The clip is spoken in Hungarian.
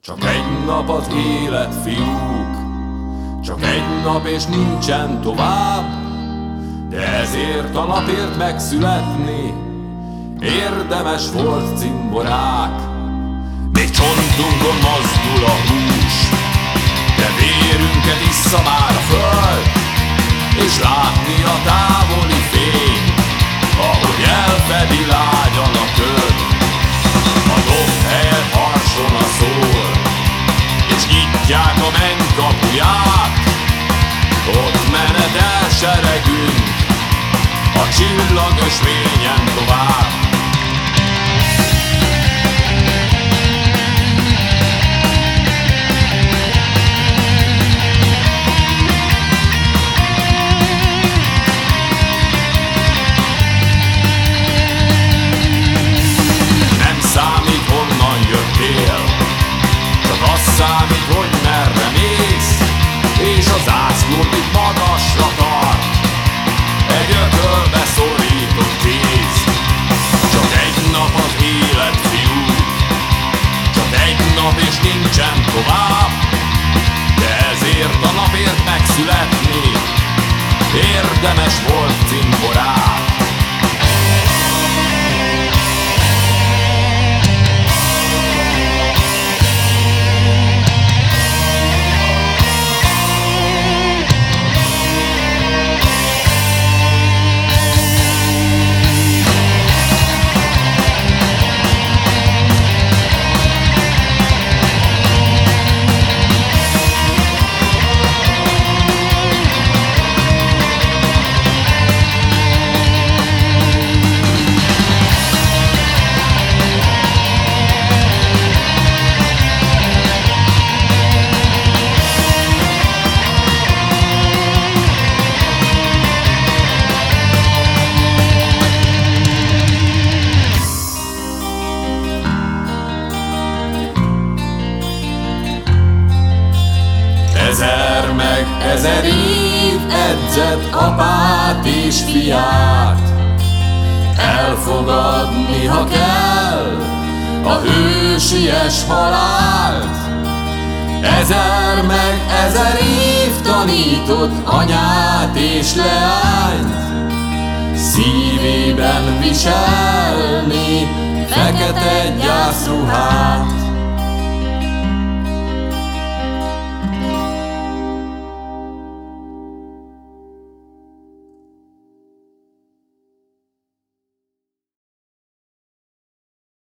Csak egy nap az élet, fiúk, csak egy nap és nincsen tovább. De ezért a napért megszületni érdemes volt, cimborák. Még csontunkon mozdul a hús, de vérünket issza már a föld, és látni a távoli fény, ahogy elfedi lágyan a köd. A dob helyett harson a szól, és nyitják a menny kapuját. Ott menetel seregünk a csillagos fényen tovább. Nem számít, honnan jöttél, csak az számít, hogy merre mész, és az zászlót itt magasra tart egy ökölbe szorított kéz. Csak egy nap az élet, fiú, csak egy nap és nincsen tovább. De ezért a napért megszületni érdemes volt, cimborák. Ezer meg ezer év edzett apát és fiát, elfogadni, ha kell, a hősies halált. Ezer meg ezer év tanított anyát és leányt, szívében viselni fekete gyászruhát.